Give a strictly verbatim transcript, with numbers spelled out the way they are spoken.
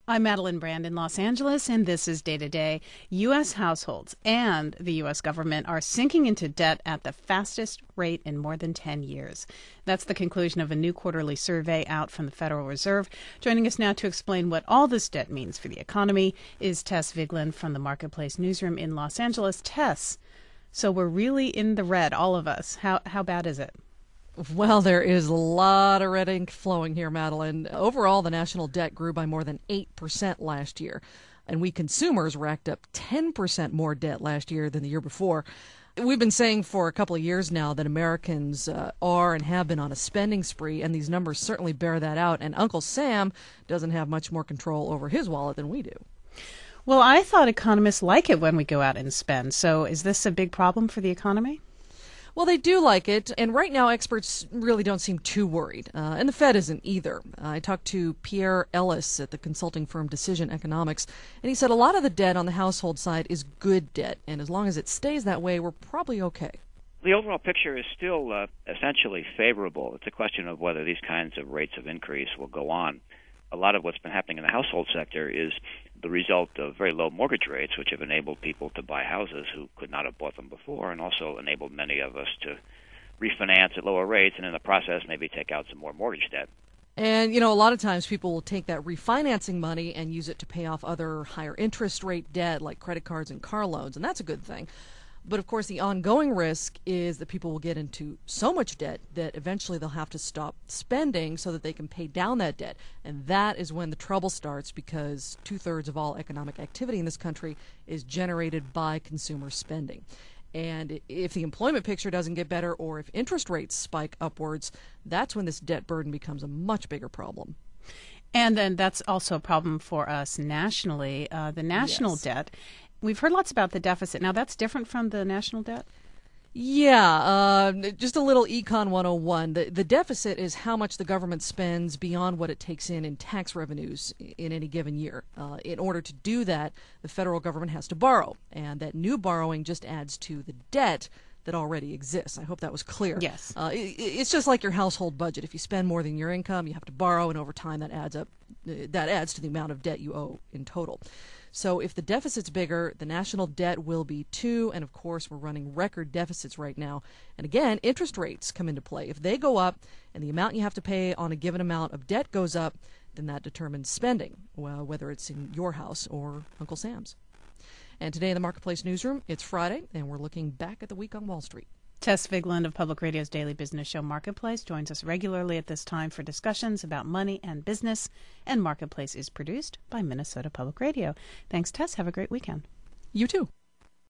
I'm Madeline Brand in Los Angeles, and this is Day to Day. U S households and the U S government are sinking into debt at the fastest rate in more than ten years. That's the conclusion of a new quarterly survey out from the Federal Reserve. Joining us now to explain what all this debt means for the economy is Tess Vigeland from the Marketplace newsroom in Los Angeles. Tess, so we're really in the red, all of us. How how bad is it? Well, there is a lot of red ink flowing here, Madeline. Overall, the national debt grew by more than eight percent last year, and we consumers racked up ten percent more debt last year than the year before. We've been saying for a couple of years now that Americans uh, are and have been on a spending spree, and these numbers certainly bear that out, and Uncle Sam doesn't have much more control over his wallet than we do. Well, I thought economists like it when we go out and spend, so is this a big problem for the economy? Well, they do like it, and right now experts really don't seem too worried, uh, and the Fed isn't either. Uh, I talked to Pierre Ellis at the consulting firm Decision Economics, and he said a lot of the debt on the household side is good debt, and as long as it stays that way, we're probably okay. The overall picture is still uh, essentially favorable. It's a question of whether these kinds of rates of increase will go on. A lot of what's been happening in the household sector is the result of very low mortgage rates, which have enabled people to buy houses who could not have bought them before, and also enabled many of us to refinance at lower rates and in the process maybe take out some more mortgage debt. And, you know, a lot of times people will take that refinancing money and use it to pay off other higher interest rate debt like credit cards and car loans, and that's a good thing. But, of course, the ongoing risk is that people will get into so much debt that eventually they'll have to stop spending so that they can pay down that debt. And that is when the trouble starts, because two-thirds of all economic activity in this country is generated by consumer spending. And if the employment picture doesn't get better, or if interest rates spike upwards, that's when this debt burden becomes a much bigger problem. And then that's also a problem for us nationally, uh, the national Yes. debt. We've heard lots about the deficit. Now, that's different from the national debt? Yeah, uh, just a little Econ one oh one. The, the deficit is how much the government spends beyond what it takes in in tax revenues in any given year. Uh, in order to do that, the federal government has to borrow, and that new borrowing just adds to the debt that already exists. I hope that was clear. Yes. Uh, it, it's just like your household budget. If you spend more than your income, you have to borrow, and over time that adds up. That adds to the amount of debt you owe in total. So if the deficit's bigger, the national debt will be too, and of course we're running record deficits right now. And again, interest rates come into play. If they go up and the amount you have to pay on a given amount of debt goes up, then that determines spending, well, whether it's in your house or Uncle Sam's. And today in the Marketplace newsroom, it's Friday, and we're looking back at the week on Wall Street. Tess Vigeland of Public Radio's daily business show Marketplace joins us regularly at this time for discussions about money and business. And Marketplace is produced by Minnesota Public Radio. Thanks, Tess. Have a great weekend. You too.